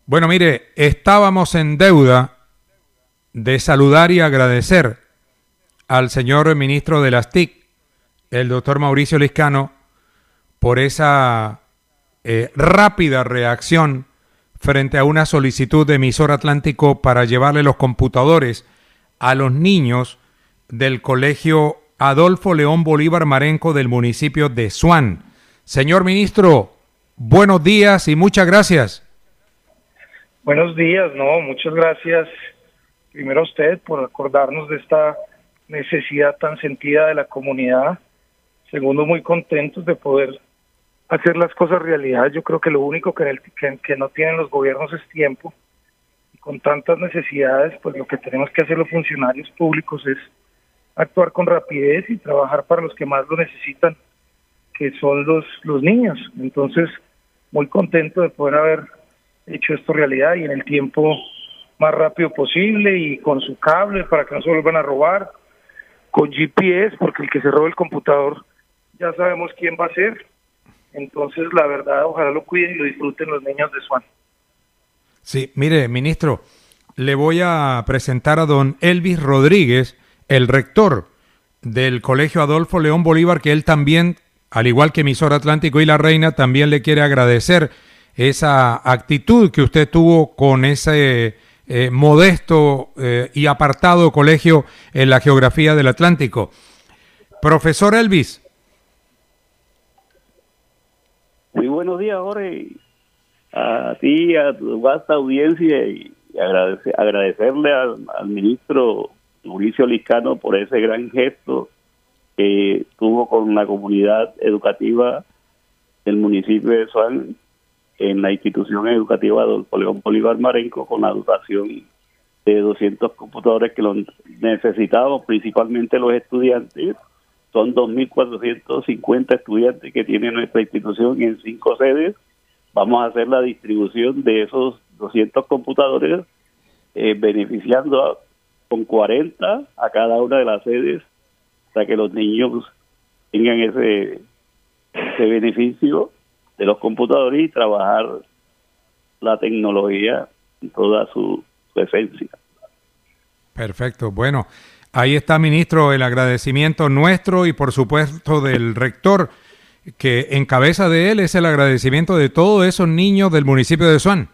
Bueno, mire, estábamos en deuda de saludar y agradecer al señor ministro de las TIC, el doctor Mauricio Liscano, por esa rápida reacción frente a una solicitud de Emisor Atlántico para llevarle los computadores a los niños del colegio Adolfo León Bolívar Marenco del municipio de Suán. Señor ministro, buenos días y muchas gracias. Buenos días, muchas gracias primero a usted por acordarnos de esta necesidad tan sentida de la comunidad. Segundo, muy contentos de poder hacer las cosas realidad. Yo creo que lo único que no tienen los gobiernos es tiempo. Y con tantas necesidades, pues lo que tenemos que hacer los funcionarios públicos es actuar con rapidez y trabajar para los que más lo necesitan, que son los niños. Entonces, muy contento de poder haber hecho esto realidad y en el tiempo más rápido posible y con su cable para que no se vuelvan a robar, con GPS, porque el que se robe el computador ya sabemos quién va a ser. Entonces, la verdad, ojalá lo cuiden y lo disfruten los niños de Suán. Sí, mire, ministro, le voy a presentar a don Elvis Rodríguez, el rector del Colegio Adolfo León Bolívar, que él también, al igual que Emisor Atlántico y La Reina, también le quiere agradecer esa actitud que usted tuvo con ese modesto y apartado colegio en la geografía del Atlántico. Profesor Elvis. Muy buenos días, Jorge, a ti, a tu vasta audiencia, y agradecerle al ministro Mauricio Liscano por ese gran gesto que tuvo con la comunidad educativa del municipio de Suán en la institución educativa Adolfo León Bolívar Marenco, con la dotación de 200 computadores que los necesitamos, principalmente los estudiantes. Son 2.450 estudiantes que tiene nuestra institución en 5 sedes. Vamos a hacer la distribución de esos 200 computadores, beneficiando con 40 a cada una de las sedes, para que los niños tengan ese beneficio de los computadores y trabajar la tecnología en toda su esencia. Perfecto. Bueno, ahí está, ministro, el agradecimiento nuestro y por supuesto del rector, que en cabeza de él es el agradecimiento de todos esos niños del municipio de Suán.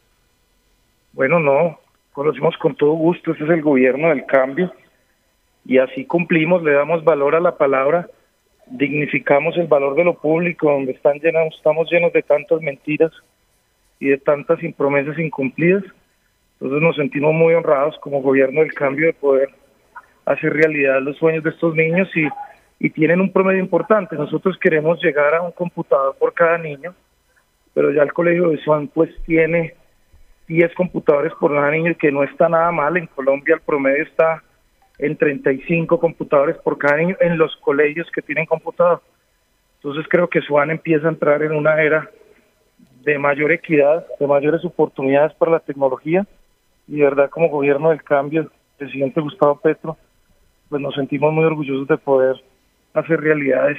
Bueno, conocimos con todo gusto, este es el gobierno del cambio y así cumplimos, le damos valor a la palabra, dignificamos el valor de lo público, donde estamos llenos de tantas mentiras y de tantas promesas incumplidas. Entonces nos sentimos muy honrados como gobierno del cambio de poder hacer realidad los sueños de estos niños y tienen un promedio importante. Nosotros queremos llegar a un computador por cada niño, pero ya el colegio de Suán pues tiene 10 computadores por cada niño, que no está nada mal. En Colombia el promedio está en 35 computadores por cada niño en los colegios que tienen computador. Entonces creo que Suán empieza a entrar en una era de mayor equidad, de mayores oportunidades para la tecnología, y de verdad como gobierno del cambio, el presidente Gustavo Petro, pues nos sentimos muy orgullosos de poder hacer realidad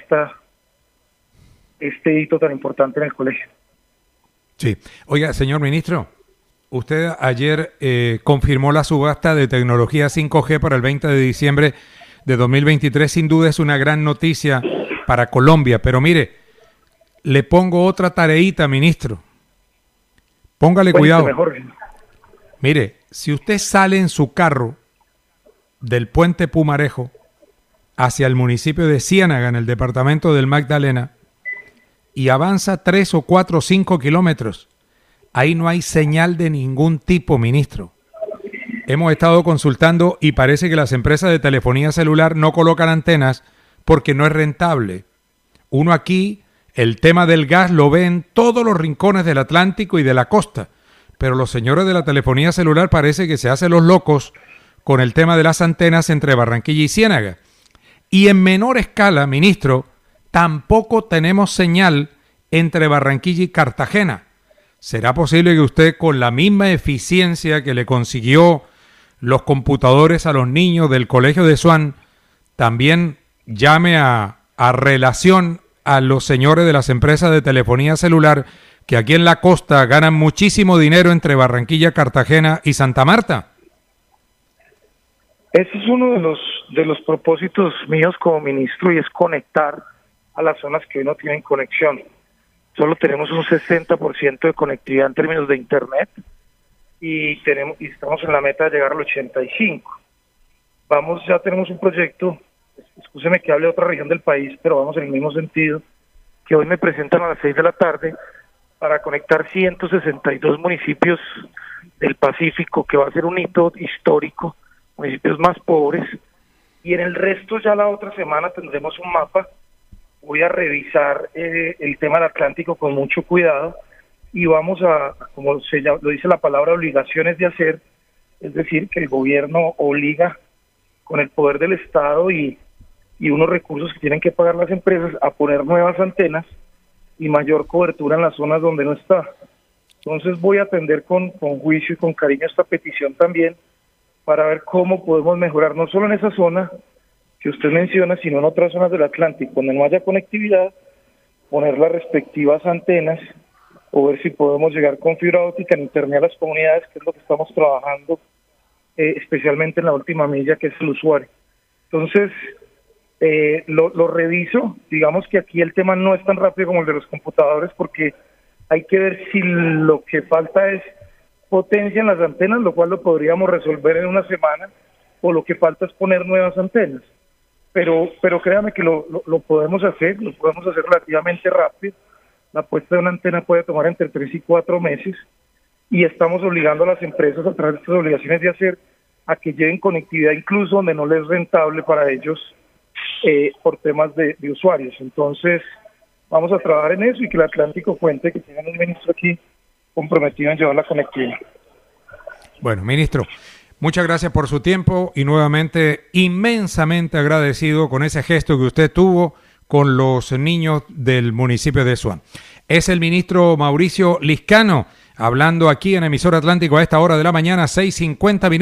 este hito tan importante en el colegio. Sí. Oiga, señor ministro, usted ayer confirmó la subasta de tecnología 5G para el 20 de diciembre de 2023. Sin duda es una gran noticia para Colombia, pero mire, le pongo otra tareita, ministro. Póngale cuidado. Mejor. Mire, si usted sale en su carro del puente Pumarejo hacia el municipio de Ciénaga, en el departamento del Magdalena, y avanza 3 o 4 o 5 kilómetros, ahí no hay señal de ningún tipo, ministro. Hemos estado consultando y parece que las empresas de telefonía celular no colocan antenas porque no es rentable. Uno aquí, el tema del gas lo ve en todos los rincones del Atlántico y de la costa, pero los señores de la telefonía celular parece que se hacen los locos con el tema de las antenas entre Barranquilla y Ciénaga. Y en menor escala, ministro, tampoco tenemos señal entre Barranquilla y Cartagena. ¿Será posible que usted, con la misma eficiencia que le consiguió los computadores a los niños del Colegio de Suán, también llame a relación a los señores de las empresas de telefonía celular que aquí en la costa ganan muchísimo dinero entre Barranquilla, Cartagena y Santa Marta. Ese es uno de los propósitos míos como ministro, y es conectar a las zonas que hoy no tienen conexión. Solo tenemos un 60% de conectividad en términos de internet y estamos en la meta de llegar al 85%. Ya tenemos un proyecto, escúcheme que hable de otra región del país, pero vamos en el mismo sentido, que hoy me presentan a las 6 de la tarde para conectar 162 municipios del Pacífico, que va a ser un hito histórico, municipios más pobres, y en el resto ya la otra semana tendremos un mapa. Voy a revisar el tema del Atlántico con mucho cuidado y vamos a, como lo dice la palabra, obligaciones de hacer, es decir, que el gobierno obliga con el poder del Estado y unos recursos que tienen que pagar las empresas a poner nuevas antenas y mayor cobertura en las zonas donde no está. Entonces voy a atender con juicio y con cariño esta petición también para ver cómo podemos mejorar, no solo en esa zona que usted menciona, sino en otras zonas del Atlántico, donde no haya conectividad, poner las respectivas antenas o ver si podemos llegar con fibra óptica en internet a las comunidades, que es lo que estamos trabajando, especialmente en la última milla, que es el usuario. Entonces, lo reviso. Digamos que aquí el tema no es tan rápido como el de los computadores, porque hay que ver si lo que falta es potencia en las antenas, lo cual lo podríamos resolver en una semana, o lo que falta es poner nuevas antenas. Pero créame que lo podemos hacer relativamente rápido. La puesta de una antena puede tomar entre 3 y 4 meses, y estamos obligando a las empresas a través de estas obligaciones de hacer a que lleven conectividad incluso donde no les es rentable para ellos por temas de usuarios. Entonces vamos a trabajar en eso y que el Atlántico cuente que tienen un ministro aquí comprometido en llevar la conectividad. Bueno, ministro, muchas gracias por su tiempo y nuevamente inmensamente agradecido con ese gesto que usted tuvo con los niños del municipio de Suán. Es el ministro Mauricio Liscano hablando aquí en Emisora Atlántico a esta hora de la mañana, 6:50 minutos.